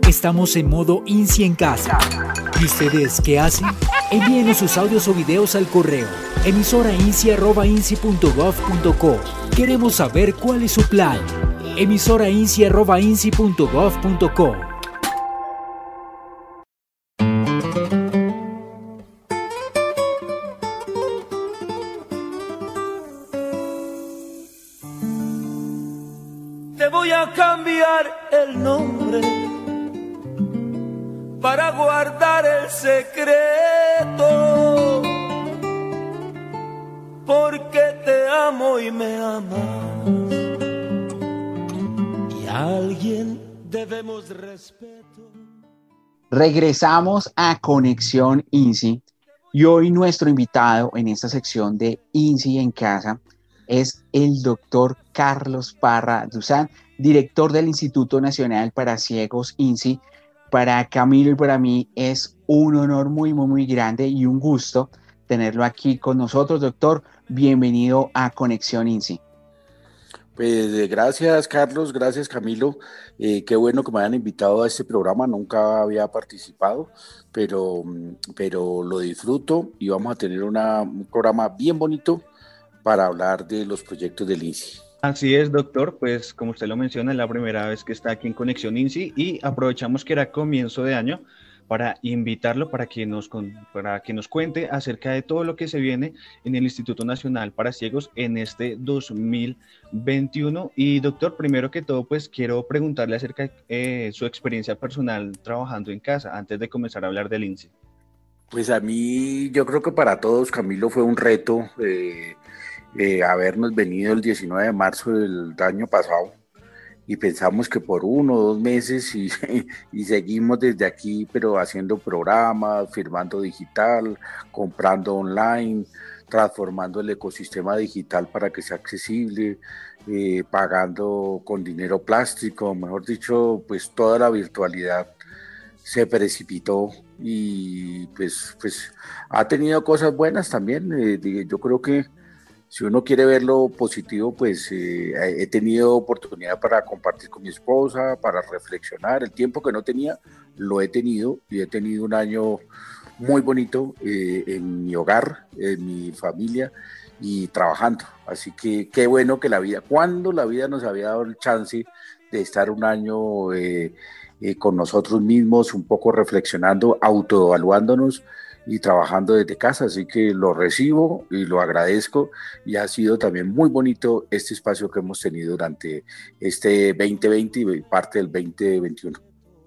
Estamos en modo INSI en casa. ¿Y ustedes qué hacen? Envíenos sus audios o videos al correo emisorainsi@insi.gov.co. Queremos saber cuál es su plan. emisorainsi@insi.gov.co. Te voy a cambiar el nombre para guardar el secreto, porque te amo y me amas, y a alguien debemos respeto. Regresamos a Conexión INSI y hoy nuestro invitado en esta sección de INSI en casa es el doctor Carlos Parra Duzán, director del Instituto Nacional para Ciegos INSI. Para Camilo y para mí es un honor muy grande y un gusto tenerlo aquí con nosotros, doctor. Bienvenido a Conexión INSI. Pues gracias Carlos, gracias Camilo, qué bueno que me hayan invitado a este programa, nunca había participado, pero lo disfruto y vamos a tener un programa bien bonito para hablar de los proyectos del INSI. Así es, doctor, pues como usted lo menciona, es la primera vez que está aquí en Conexión INSI y aprovechamos que era comienzo de año para invitarlo para que nos cuente acerca de todo lo que se viene en el Instituto Nacional para Ciegos en este 2021. Y doctor, primero que todo, pues quiero preguntarle acerca de su experiencia personal trabajando en casa, antes de comenzar a hablar del INSI. Pues a mí, yo creo que para todos, Camilo, fue un reto habernos venido el 19 de marzo del año pasado y pensamos que por 1 o 2 meses y seguimos desde aquí, pero haciendo programas, firmando digital, comprando online, transformando el ecosistema digital para que sea accesible, pagando con dinero plástico, mejor dicho, pues toda la virtualidad se precipitó y pues ha tenido cosas buenas también. Yo creo que si uno quiere ver lo positivo, pues he tenido oportunidad para compartir con mi esposa, para reflexionar. El tiempo que no tenía, lo he tenido y he tenido un año muy bonito en mi hogar, en mi familia y trabajando. Así que qué bueno que cuando la vida nos había dado el chance de estar un año con nosotros mismos, un poco reflexionando, autoevaluándonos y trabajando desde casa, así que lo recibo y lo agradezco y ha sido también muy bonito este espacio que hemos tenido durante este 2020 y parte del 2021.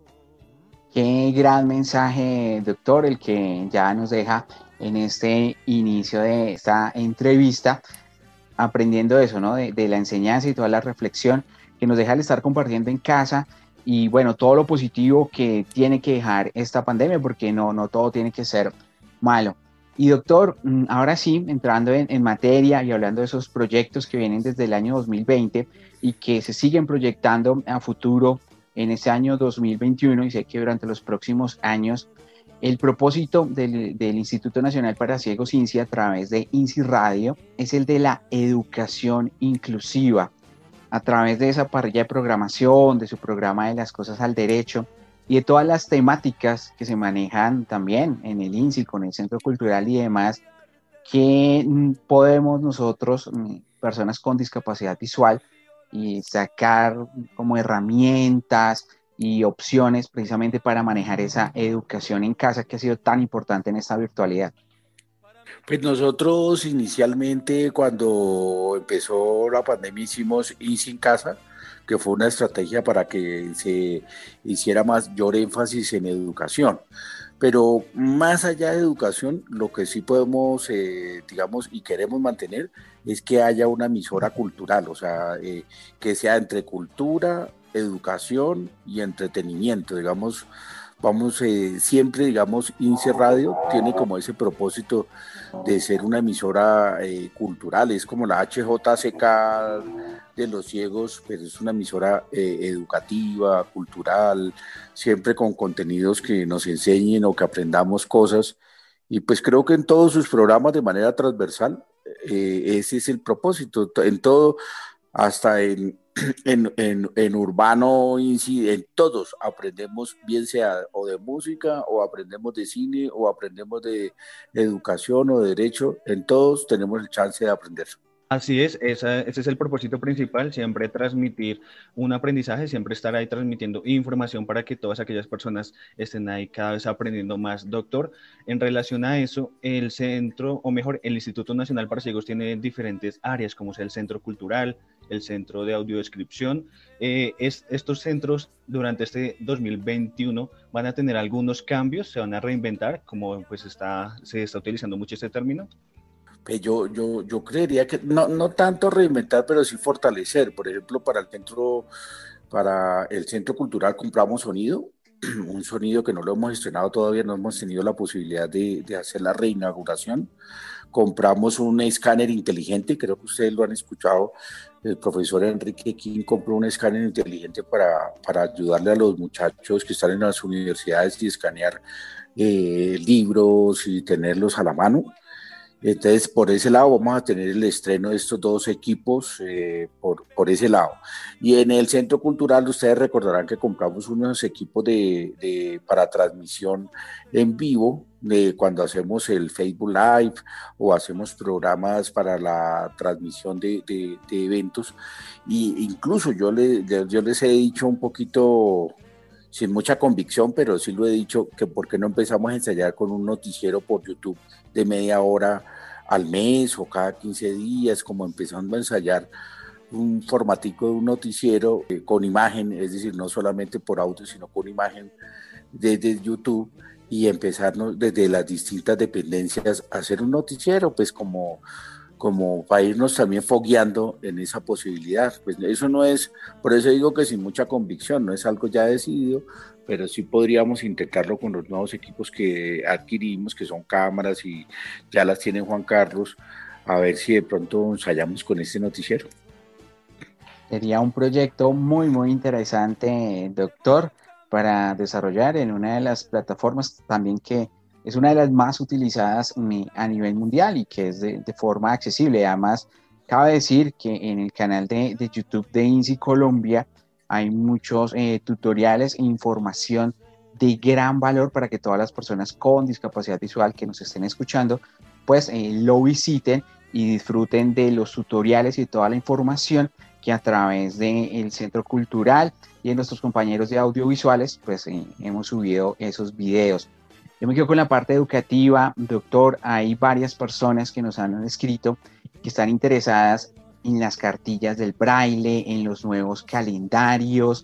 Qué gran mensaje, doctor, el que ya nos deja en este inicio de esta entrevista, aprendiendo eso, ¿no? De la enseñanza y toda la reflexión que nos deja el estar compartiendo en casa y bueno, todo lo positivo que tiene que dejar esta pandemia, porque no todo tiene que ser malo. Y doctor, ahora sí, entrando en materia y hablando de esos proyectos que vienen desde el año 2020 y que se siguen proyectando a futuro en este año 2021 y sé que durante los próximos años, el propósito del Instituto Nacional para Ciegos INSI a través de INSI Radio es el de la educación inclusiva a través de esa parrilla de programación, de su programa de las cosas al derecho y de todas las temáticas que se manejan también en el INSI con el Centro Cultural y demás, que podemos nosotros, personas con discapacidad visual, y sacar como herramientas y opciones precisamente para manejar esa educación en casa que ha sido tan importante en esta virtualidad. Pues nosotros inicialmente cuando empezó la pandemia hicimos INSI en casa, que fue una estrategia para que se hiciera mayor énfasis en educación. Pero más allá de educación, lo que sí podemos, digamos, y queremos mantener es que haya una emisora cultural, o sea, que sea entre cultura, educación y entretenimiento, digamos. Vamos, siempre, digamos, INSI Radio tiene como ese propósito de ser una emisora cultural, es como la HJCK de los ciegos, pero es una emisora educativa, cultural, siempre con contenidos que nos enseñen o que aprendamos cosas, y pues creo que en todos sus programas de manera transversal, ese es el propósito, en todo, hasta en en urbano, en todos aprendemos, bien sea o de música, o aprendemos de cine, o aprendemos de educación o de derecho, en todos tenemos el chance de aprender. Así es, ese es el propósito principal, siempre transmitir un aprendizaje, siempre estar ahí transmitiendo información para que todas aquellas personas estén ahí cada vez aprendiendo más. Doctor, en relación a eso, el centro, o mejor, el Instituto Nacional para Ciegos tiene diferentes áreas, como es el Centro Cultural, el Centro de Audiodescripción. Estos centros durante este 2021 van a tener algunos cambios, se van a reinventar, como pues se está utilizando mucho este término. Yo creería que no tanto reinventar, pero sí fortalecer. Por ejemplo, para el centro cultural compramos sonido, un sonido que no lo hemos estrenado todavía, no hemos tenido la posibilidad de hacer la reinauguración. Compramos un escáner inteligente, creo que ustedes lo han escuchado. El profesor Enrique King compró un escáner inteligente para ayudarle a los muchachos que están en las universidades y escanear libros y tenerlos a la mano. Entonces, por ese lado vamos a tener el estreno de estos dos equipos por ese lado. Y en el Centro Cultural, ustedes recordarán que compramos unos equipos para transmisión en vivo, cuando hacemos el Facebook Live o hacemos programas para la transmisión de eventos. Y incluso yo les he dicho un poquito, sin mucha convicción, pero sí lo he dicho, que por qué no empezamos a ensayar con un noticiero por YouTube de media hora al mes o cada 15 días, como empezando a ensayar un formatico de un noticiero con imagen, es decir, no solamente por audio, sino con imagen desde YouTube, y empezarnos desde las distintas dependencias a hacer un noticiero, pues como para irnos también fogueando en esa posibilidad. Pues eso no es, por eso digo que sin mucha convicción, no es algo ya decidido, pero sí podríamos intentarlo con los nuevos equipos que adquirimos, que son cámaras y ya las tiene Juan Carlos, a ver si de pronto ensayamos con este noticiero. Sería un proyecto muy, muy interesante, doctor, para desarrollar en una de las plataformas también que es una de las más utilizadas a nivel mundial y que es de forma accesible. Además, cabe decir que en el canal de YouTube de INSI Colombia hay muchos tutoriales e información de gran valor para que todas las personas con discapacidad visual que nos estén escuchando, pues lo visiten y disfruten de los tutoriales y de toda la información que a través del Centro Cultural y de nuestros compañeros de audiovisuales, pues hemos subido esos videos. Yo me quedo con la parte educativa, doctor. Hay varias personas que nos han escrito que están interesadas en las cartillas del braille, en los nuevos calendarios,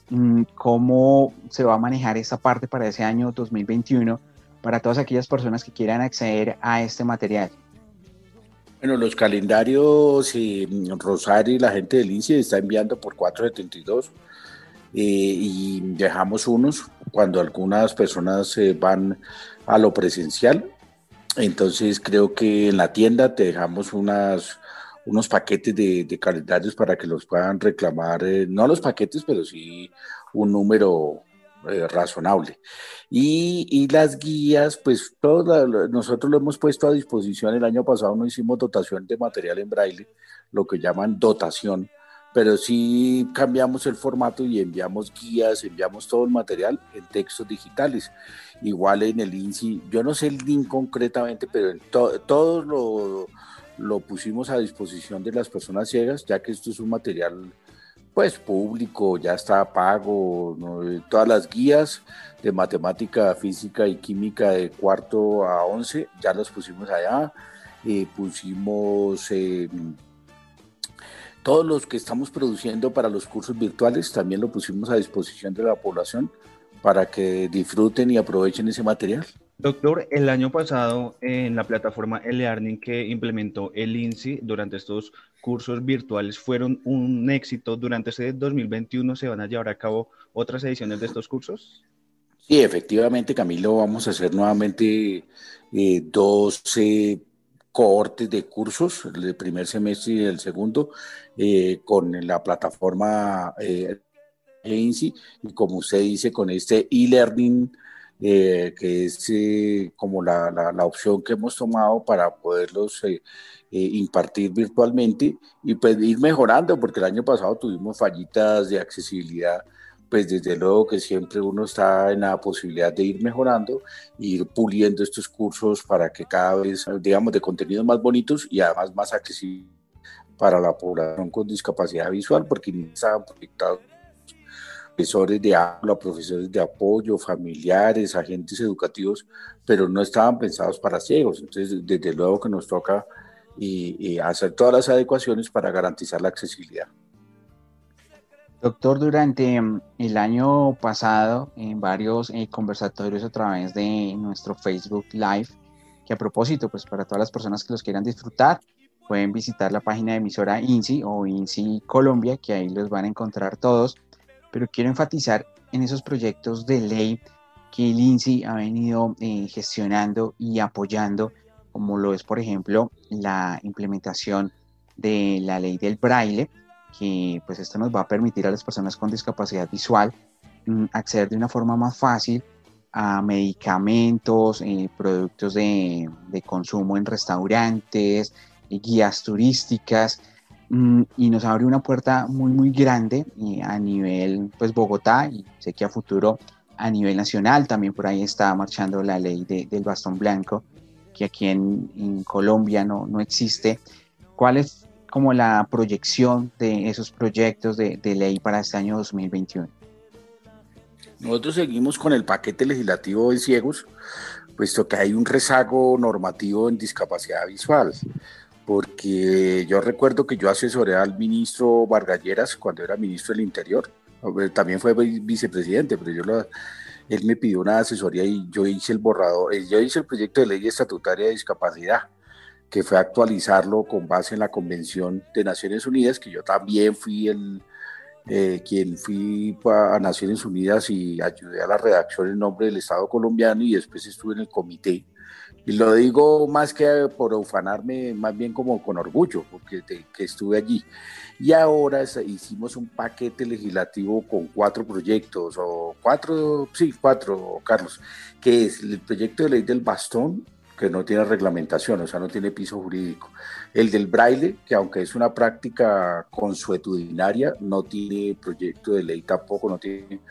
cómo se va a manejar esa parte para ese año 2021 para todas aquellas personas que quieran acceder a este material. Bueno, los calendarios, Rosario y la gente del INSI está enviando por 472. Y dejamos unos cuando algunas personas van a lo presencial. Entonces creo que en la tienda te dejamos unos paquetes de calendarios para que los puedan reclamar, no los paquetes, pero sí un número razonable. Y las guías, pues nosotros lo hemos puesto a disposición. El año pasado no hicimos dotación de material en braille, lo que llaman dotación, pero sí cambiamos el formato y enviamos guías, enviamos todo el material en textos digitales. Igual en el INSI, yo no sé el link concretamente, pero todo lo pusimos a disposición de las personas ciegas, ya que esto es un material pues público, ya está pago, ¿no? Todas las guías de matemática, física y química de 4º a 11 ya las pusimos allá, pusimos... todos los que estamos produciendo para los cursos virtuales también lo pusimos a disposición de la población para que disfruten y aprovechen ese material. Doctor, el año pasado en la plataforma e-learning que implementó el INSI durante estos cursos virtuales fueron un éxito. Durante este 2021 se van a llevar a cabo otras ediciones de estos cursos. Sí, efectivamente, Camilo, vamos a hacer nuevamente 12 cohortes de cursos, el primer semestre y el segundo, con la plataforma INSI, y como usted dice, con este e-learning que es como la opción que hemos tomado para poderlos impartir virtualmente y pues ir mejorando, porque el año pasado tuvimos fallitas de accesibilidad, pues desde luego que siempre uno está en la posibilidad de ir mejorando, ir puliendo estos cursos para que cada vez, digamos, de contenidos más bonitos y además más accesibles para la población con discapacidad visual, porque ni estaban proyectados profesores de aula, profesores de apoyo, familiares, agentes educativos, pero no estaban pensados para ciegos. Entonces, desde luego que nos toca y hacer todas las adecuaciones para garantizar la accesibilidad. Doctor, durante el año pasado, en varios conversatorios a través de nuestro Facebook Live, que a propósito, pues para todas las personas que los quieran disfrutar, pueden visitar la página de emisora INSI o INSI Colombia, que ahí los van a encontrar todos, pero quiero enfatizar en esos proyectos de ley que el INSI ha venido gestionando y apoyando, como lo es, por ejemplo, la implementación de la ley del braille, que pues esto nos va a permitir a las personas con discapacidad visual acceder de una forma más fácil a medicamentos, productos de consumo en restaurantes, guías turísticas, y nos abre una puerta muy muy grande a nivel pues Bogotá, y sé que a futuro a nivel nacional. También por ahí está marchando la ley del bastón blanco, que aquí en Colombia no existe. ¿Cuál es como la proyección de esos proyectos de ley para este año 2021? Nosotros seguimos con el paquete legislativo de ciegos, puesto que hay un rezago normativo en discapacidad visual, porque yo recuerdo que yo asesoré al ministro Vargas Lleras cuando era ministro del Interior, también fue vicepresidente, pero él me pidió una asesoría y yo hice el borrador, yo hice el proyecto de ley estatutaria de discapacidad, que fue actualizarlo con base en la Convención de Naciones Unidas, que yo también fui quien fui a Naciones Unidas y ayudé a la redacción en nombre del Estado colombiano, y después estuve en el comité. Y lo digo más que por ufanarme, más bien como con orgullo, porque que estuve allí. Y ahora hicimos un paquete legislativo con 4 proyectos, cuatro, Carlos, que es el proyecto de ley del bastón, que no tiene reglamentación, o sea, no tiene piso jurídico. El del braille, que aunque es una práctica consuetudinaria, no tiene proyecto de ley tampoco, no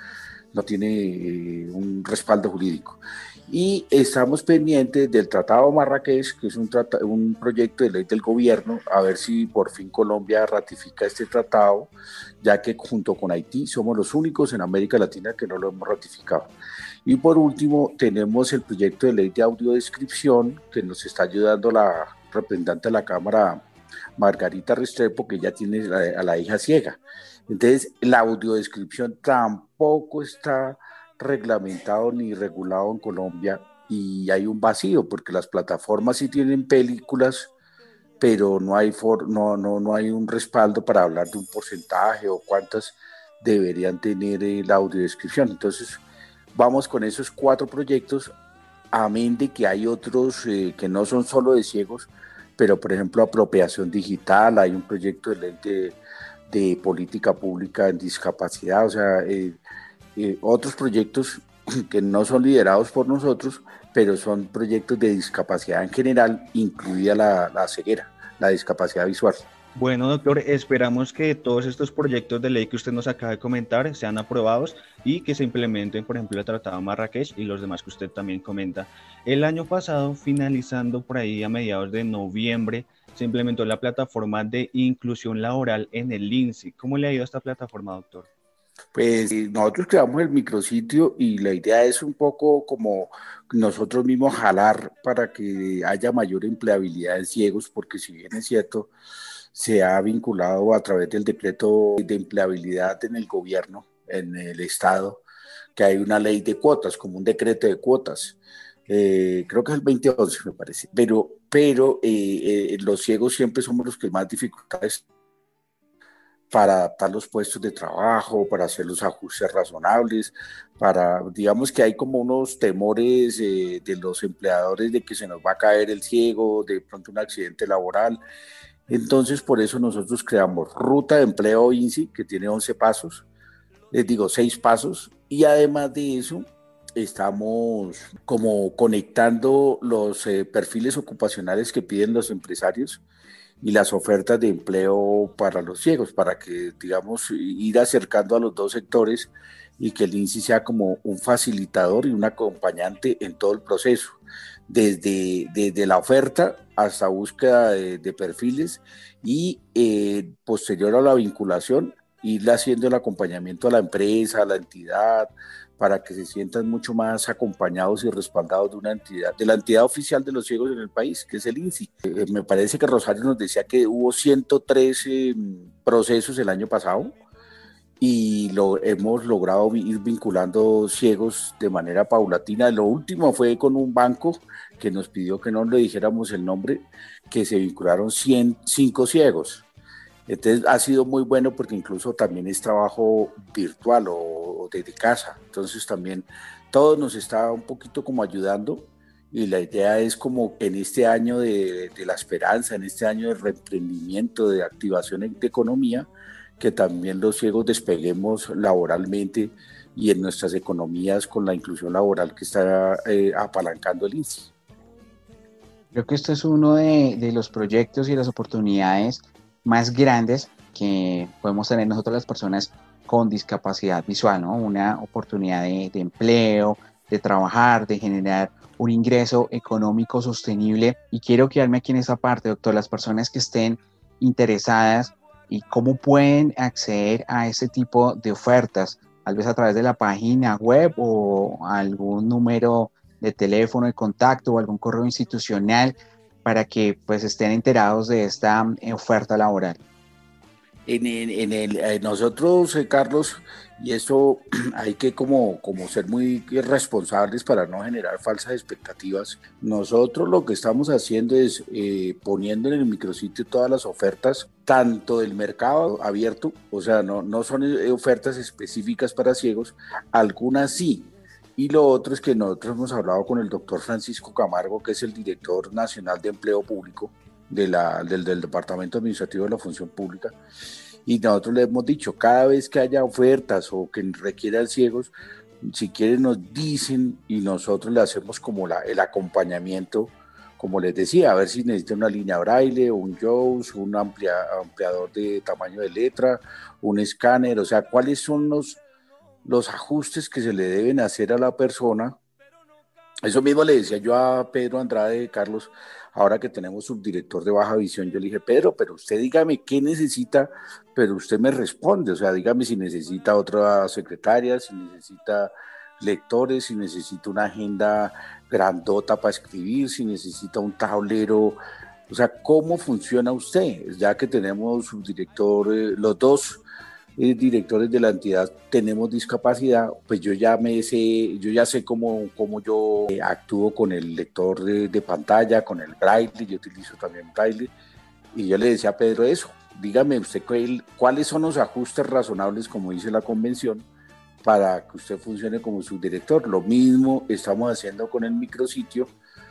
tiene un respaldo jurídico. Y estamos pendientes del Tratado de Marrakech, que es un proyecto de ley del gobierno, a ver si por fin Colombia ratifica este tratado, ya que junto con Haití somos los únicos en América Latina que no lo hemos ratificado. Y por último, tenemos el proyecto de ley de audiodescripción, que nos está ayudando la representante de la Cámara, Margarita Restrepo, que ya tiene a la hija ciega. Entonces, la audiodescripción tampoco está reglamentado ni regulado en Colombia, y hay un vacío, porque las plataformas sí tienen películas, pero no hay un respaldo para hablar de un porcentaje o cuántas deberían tener la audiodescripción. Entonces, vamos con esos 4 proyectos, amén de que hay otros que no son solo de ciegos, pero por ejemplo apropiación digital, hay un proyecto de ley de política pública en discapacidad, o sea, otros proyectos que no son liderados por nosotros, pero son proyectos de discapacidad en general, incluida la ceguera, la discapacidad visual. Bueno, doctor, esperamos que todos estos proyectos de ley que usted nos acaba de comentar sean aprobados y que se implementen, por ejemplo, el Tratado de Marrakech y los demás que usted también comenta. El año pasado, finalizando por ahí a mediados de noviembre, se implementó la plataforma de inclusión laboral en el INSI. ¿Cómo le ha ido a esta plataforma, doctor? Pues nosotros creamos el micrositio y la idea es un poco como nosotros mismos jalar para que haya mayor empleabilidad de ciegos, porque si bien es cierto, se ha vinculado a través del decreto de empleabilidad en el gobierno, en el Estado, que hay una ley de cuotas, como un decreto de cuotas. Creo que es el 2011, me parece. Pero los ciegos siempre somos los que más dificultades para adaptar los puestos de trabajo, para hacer los ajustes razonables, digamos que hay como unos temores de los empleadores de que se nos va a caer el ciego, de pronto un accidente laboral. Entonces, por eso nosotros creamos Ruta de Empleo INSI, que tiene 11 pasos, les digo 6 pasos, y además de eso, estamos como conectando los perfiles ocupacionales que piden los empresarios y las ofertas de empleo para los ciegos, para que, digamos, ir acercando a los dos sectores y que el INSI sea como un facilitador y un acompañante en todo el proceso, desde la oferta hasta búsqueda de perfiles y posterior a la vinculación, irle haciendo el acompañamiento a la empresa, a la entidad, para que se sientan mucho más acompañados y respaldados de una entidad, de la entidad oficial de los ciegos en el país, que es el INSI. Me parece que Rosario nos decía que hubo 113 procesos el año pasado y hemos logrado ir vinculando ciegos de manera paulatina. Lo último fue con un banco que nos pidió que no le dijéramos el nombre, que se vincularon 105 ciegos. Entonces ha sido muy bueno porque incluso también es trabajo virtual o desde casa. Entonces también todo nos está un poquito como ayudando y la idea es como en este año de la esperanza, en este año de reemprendimiento, de activación de economía, que también los ciegos despeguemos laboralmente y en nuestras economías con la inclusión laboral que está apalancando el INSI. Creo que esto es uno de los proyectos y las oportunidades más grandes que podemos tener nosotros las personas con discapacidad visual, ¿no? Una oportunidad de empleo, de trabajar, de generar un ingreso económico sostenible. Y quiero quedarme aquí en esta parte, doctor, las personas que estén interesadas y cómo pueden acceder a ese tipo de ofertas, tal vez a través de la página web o algún número de teléfono de contacto o algún correo institucional para que pues estén enterados de esta oferta laboral. Nosotros, Carlos, y eso hay que como ser muy responsables para no generar falsas expectativas. Nosotros lo que estamos haciendo es poniendo en el micrositio todas las ofertas, tanto del mercado abierto, o sea, no son ofertas específicas para ciegos, algunas sí. Y lo otro es que nosotros hemos hablado con el doctor Francisco Camargo, que es el director nacional de empleo público del Departamento Administrativo de la Función Pública, y nosotros le hemos dicho, cada vez que haya ofertas o que requieran ciegos, si quieren nos dicen y nosotros le hacemos como el acompañamiento, como les decía, a ver si necesitan una línea braille, un JAWS, un ampliador de tamaño de letra, un escáner, o sea, cuáles son los ajustes que se le deben hacer a la persona. Eso mismo le decía yo a Pedro Andrade, Carlos, ahora que tenemos subdirector de baja visión, yo le dije, Pedro, pero usted dígame qué necesita, pero usted me responde, o sea, dígame si necesita otra secretaria, si necesita lectores, si necesita una agenda grandota para escribir, si necesita un tablero, o sea, ¿cómo funciona usted? Ya que tenemos subdirector, los dos directores de la entidad tenemos discapacidad, pues yo ya sé cómo yo actúo con el lector de pantalla, con el braille, yo utilizo también braille, y yo le decía a Pedro eso, dígame usted cuáles son los ajustes razonables, como dice la convención, para que usted funcione como subdirector. Lo mismo estamos haciendo con el micrositio,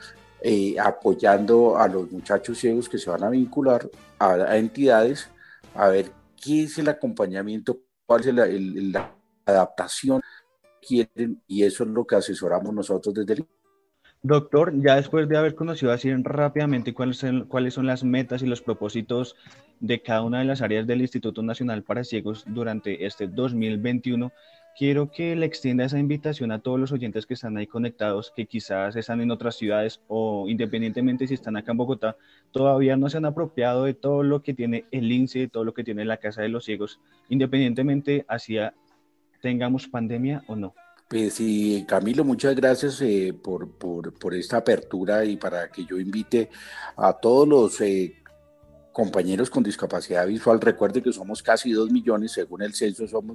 apoyando a los muchachos ciegos que se van a vincular a entidades, a ver qué es el acompañamiento, cuál es la adaptación que quieren, y eso es lo que asesoramos nosotros desde el... Doctor, ya después de haber conocido así rápidamente cuáles son las metas y los propósitos de cada una de las áreas del Instituto Nacional para Ciegos durante este 2021, quiero que le extienda esa invitación a todos los oyentes que están ahí conectados, que quizás están en otras ciudades o independientemente si están acá en Bogotá, todavía no se han apropiado de todo lo que tiene el INSI, de todo lo que tiene la Casa de los Ciegos, independientemente hacia tengamos pandemia o no. Pues sí, Camilo, muchas gracias por esta apertura y para que yo invite a todos los compañeros con discapacidad visual. Recuerde que somos casi 2 millones, según el censo somos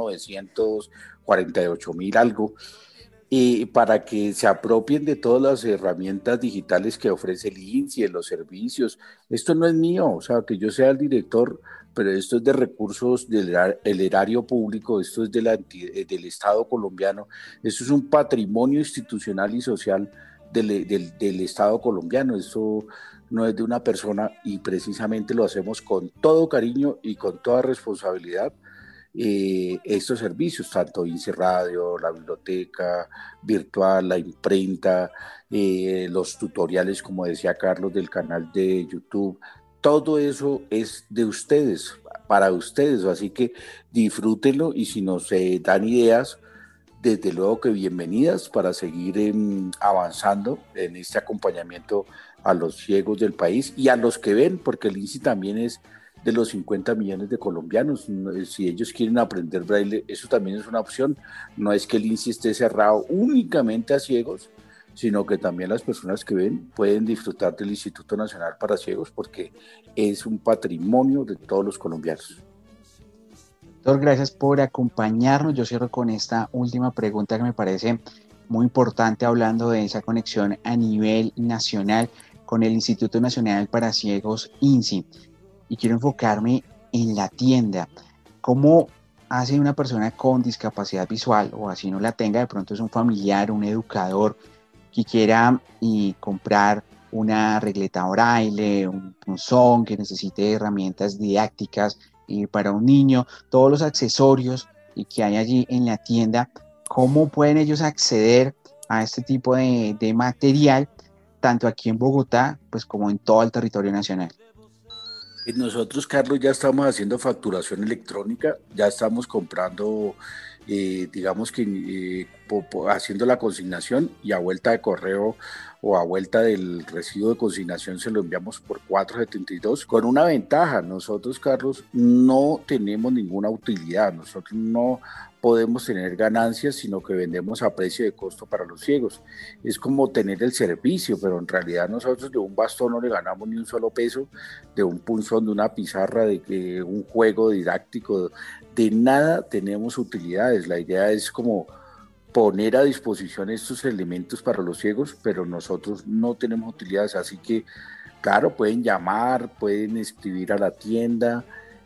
1.948.000 algo, y para que se apropien de todas las herramientas digitales que ofrece el INSI, los servicios. Esto no es mío, o sea, que yo sea el director, pero esto es de recursos del erario público, esto es del Estado colombiano, esto es un patrimonio institucional y social del Estado colombiano, esto no es de una persona y precisamente lo hacemos con todo cariño y con toda responsabilidad, estos servicios, tanto INSI Radio, la biblioteca virtual, la imprenta, los tutoriales, como decía Carlos, del canal de YouTube. Todo eso es de ustedes, para ustedes, así que disfrútenlo y si nos dan ideas, desde luego que bienvenidas para seguir avanzando en este acompañamiento a los ciegos del país y a los que ven, porque el INSI también es de los 50 millones de colombianos. Si ellos quieren aprender braille, eso también es una opción. No es que el INSI esté cerrado únicamente a ciegos, sino que también las personas que ven pueden disfrutar del Instituto Nacional para Ciegos porque es un patrimonio de todos los colombianos. Doctor, gracias por acompañarnos. Yo cierro con esta última pregunta que me parece muy importante, hablando de esa conexión a nivel nacional con el Instituto Nacional para Ciegos, INSI. Y quiero enfocarme en la tienda. ¿Cómo hace una persona con discapacidad visual, o así no la tenga, de pronto es un familiar, un educador, que quiera comprar una regleta braille, un punzón, que necesite herramientas didácticas para un niño, todos los accesorios que hay allí en la tienda? ¿Cómo pueden ellos acceder a este tipo de material, tanto aquí en Bogotá, pues como en todo el territorio nacional? Nosotros, Carlos, ya estamos haciendo facturación electrónica, ya estamos comprando, digamos que haciendo la consignación y a vuelta de correo o a vuelta del recibo de consignación se lo enviamos por 4.72, con una ventaja. Nosotros, Carlos, no tenemos ninguna utilidad, nosotros no podemos tener ganancias, sino que vendemos a precio de costo para los ciegos. Es como tener el servicio, pero en realidad nosotros de un bastón no le ganamos ni un solo peso, de un punzón, de una pizarra, de un juego didáctico, de nada tenemos utilidades. La idea es como poner a disposición estos elementos para los ciegos, pero nosotros no tenemos utilidades, así que claro, pueden llamar, pueden escribir a la tienda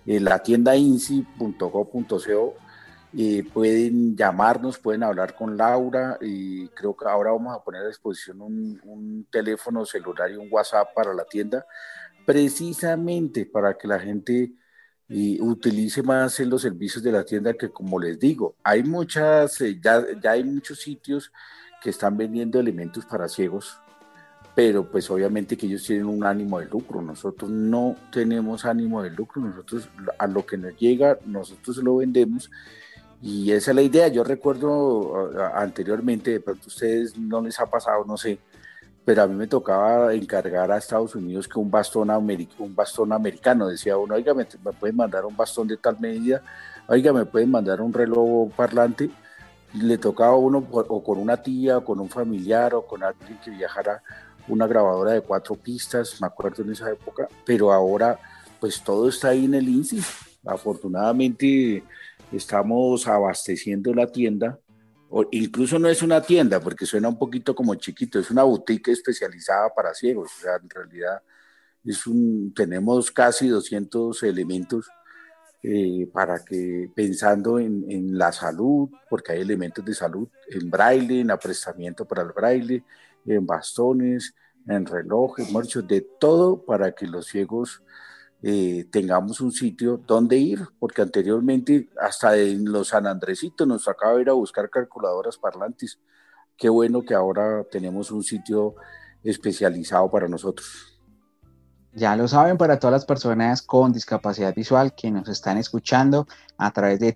insi.go.co, pueden llamarnos, pueden hablar con Laura, y creo que ahora vamos a poner a disposición un teléfono celular y un WhatsApp para la tienda, precisamente para que la gente utilice más en los servicios de la tienda, que como les digo, hay ya hay muchos sitios que están vendiendo elementos para ciegos, pero pues obviamente que ellos tienen un ánimo de lucro. Nosotros no tenemos ánimo de lucro, nosotros a lo que nos llega, nosotros lo vendemos. Y esa es la idea. Yo recuerdo anteriormente, de pronto a ustedes no les ha pasado, no sé, pero a mí me tocaba encargar a Estados Unidos que un bastón americano. Decía uno, oiga, me pueden mandar un bastón de tal medida, oiga, me pueden mandar un reloj parlante. Le tocaba a uno o con una tía, o con un familiar, o con alguien que viajara, una grabadora de 4 pistas, me acuerdo en esa época, pero ahora pues todo está ahí en el INSI. Afortunadamente estamos abasteciendo la tienda, o incluso no es una tienda porque suena un poquito como chiquito, es una boutique especializada para ciegos. O sea, en realidad tenemos casi 200 elementos para que, pensando en la salud, porque hay elementos de salud en braille, en aprestamiento para el braille, en bastones, en relojes, muchos, de todo para que los ciegos tengamos un sitio donde ir, porque anteriormente hasta en los San Andresitos nos tocaba ir a buscar calculadoras parlantes. Qué bueno que ahora tenemos un sitio especializado para nosotros. Ya lo saben, para todas las personas con discapacidad visual que nos están escuchando a través de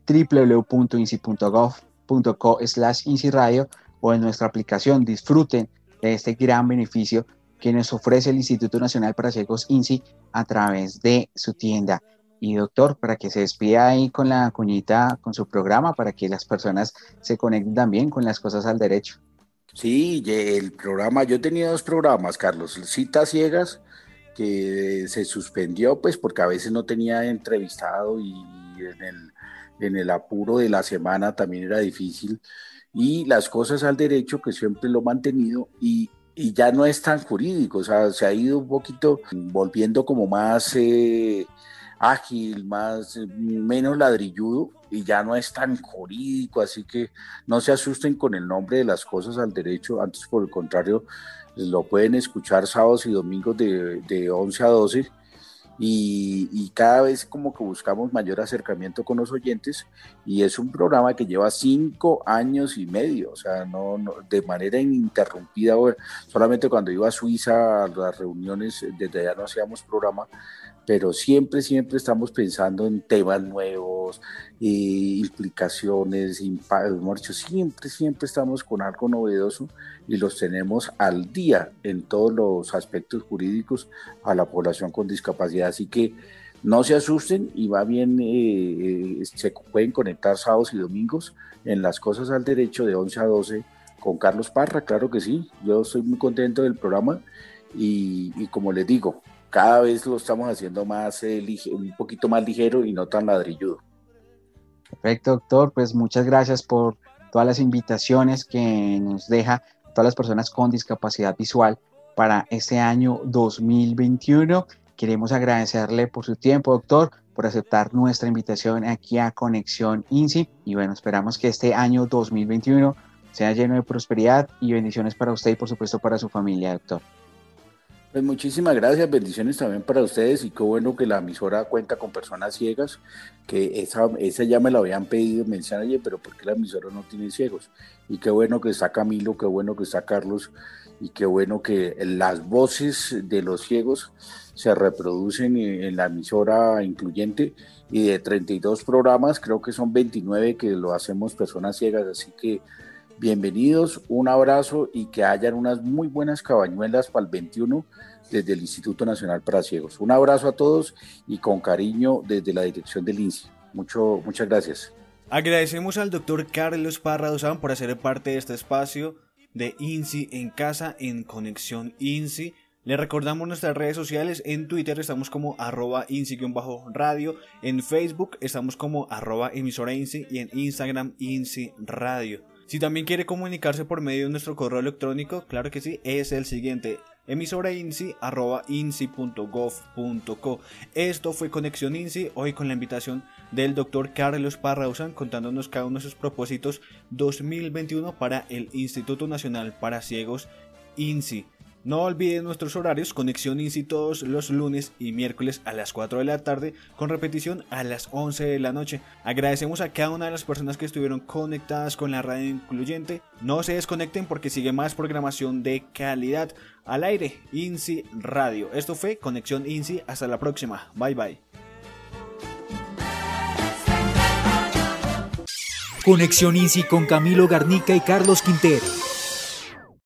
www.insi.gov.co/INSI Radio o en nuestra aplicación, disfruten de este gran beneficio que nos ofrece el Instituto Nacional para Ciegos, INSI, a través de su tienda. Y doctor, para que se despida ahí con la cuñita, con su programa, para que las personas se conecten también con las cosas al derecho. Sí, el programa, yo tenía 2 programas, Carlos, Citas Ciegas, que se suspendió pues porque a veces no tenía entrevistado y en el apuro de la semana también era difícil, y Las Cosas al Derecho, que siempre lo he mantenido, y ya no es tan jurídico. O sea, se ha ido un poquito volviendo como más ágil, menos ladrilludo, y ya no es tan jurídico, así que no se asusten con el nombre de Las Cosas al Derecho. Antes, por el contrario, lo pueden escuchar sábados y domingos de 11 a 12, y cada vez como que buscamos mayor acercamiento con los oyentes, y es un programa que lleva 5 años y medio, o sea, de manera ininterrumpida. Solamente cuando iba a Suiza a las reuniones, desde allá no hacíamos programa, pero siempre estamos pensando en temas nuevos, implicaciones, impactos, siempre estamos con algo novedoso y los tenemos al día en todos los aspectos jurídicos a la población con discapacidad. Así que no se asusten y va bien, se pueden conectar sábados y domingos en Las Cosas al Derecho de 11 a 12 con Carlos Parra, claro que sí. Yo estoy muy contento del programa y como les digo, cada vez lo estamos haciendo más, un poquito más ligero y no tan ladrilludo. Perfecto, doctor. Pues muchas gracias por todas las invitaciones que nos deja todas las personas con discapacidad visual para este año 2021. Queremos agradecerle por su tiempo, doctor, por aceptar nuestra invitación aquí a Conexión INSI. Y bueno, esperamos que este año 2021 sea lleno de prosperidad y bendiciones para usted y por supuesto para su familia, doctor. Pues muchísimas gracias, bendiciones también para ustedes, y qué bueno que la emisora cuenta con personas ciegas, que esa ya me la habían pedido, me decían, oye, pero ¿por qué la emisora no tiene ciegos? Y qué bueno que está Camilo, qué bueno que está Carlos, y qué bueno que las voces de los ciegos se reproducen en la emisora incluyente, y de 32 programas, creo que son 29 que lo hacemos personas ciegas, así que bienvenidos, un abrazo y que hayan unas muy buenas cabañuelas para el 21 desde el Instituto Nacional para Ciegos. Un abrazo a todos y con cariño desde la dirección del INSI. Muchas gracias. Agradecemos al doctor Carlos Parra Duzán por hacer parte de este espacio de INSI en casa en Conexión INSI. Le recordamos nuestras redes sociales. En Twitter estamos como @INSI_radio, en Facebook estamos como @emisoraINSI y en Instagram INSI Radio. Si también quiere comunicarse por medio de nuestro correo electrónico, claro que sí, es el siguiente: emisorainsi@insi.gov.co. Esto fue Conexión INSI, hoy con la invitación del doctor Carlos Parra Duzán, contándonos cada uno de sus propósitos 2021 para el Instituto Nacional para Ciegos INSI. No olviden nuestros horarios: Conexión INSI todos los lunes y miércoles a las 4 de la tarde, con repetición a las 11 de la noche. Agradecemos a cada una de las personas que estuvieron conectadas con la radio incluyente. No se desconecten porque sigue más programación de calidad al aire. INSI Radio. Esto fue Conexión INSI. Hasta la próxima. Bye bye. Conexión INSI con Camilo Garnica y Carlos Quintero.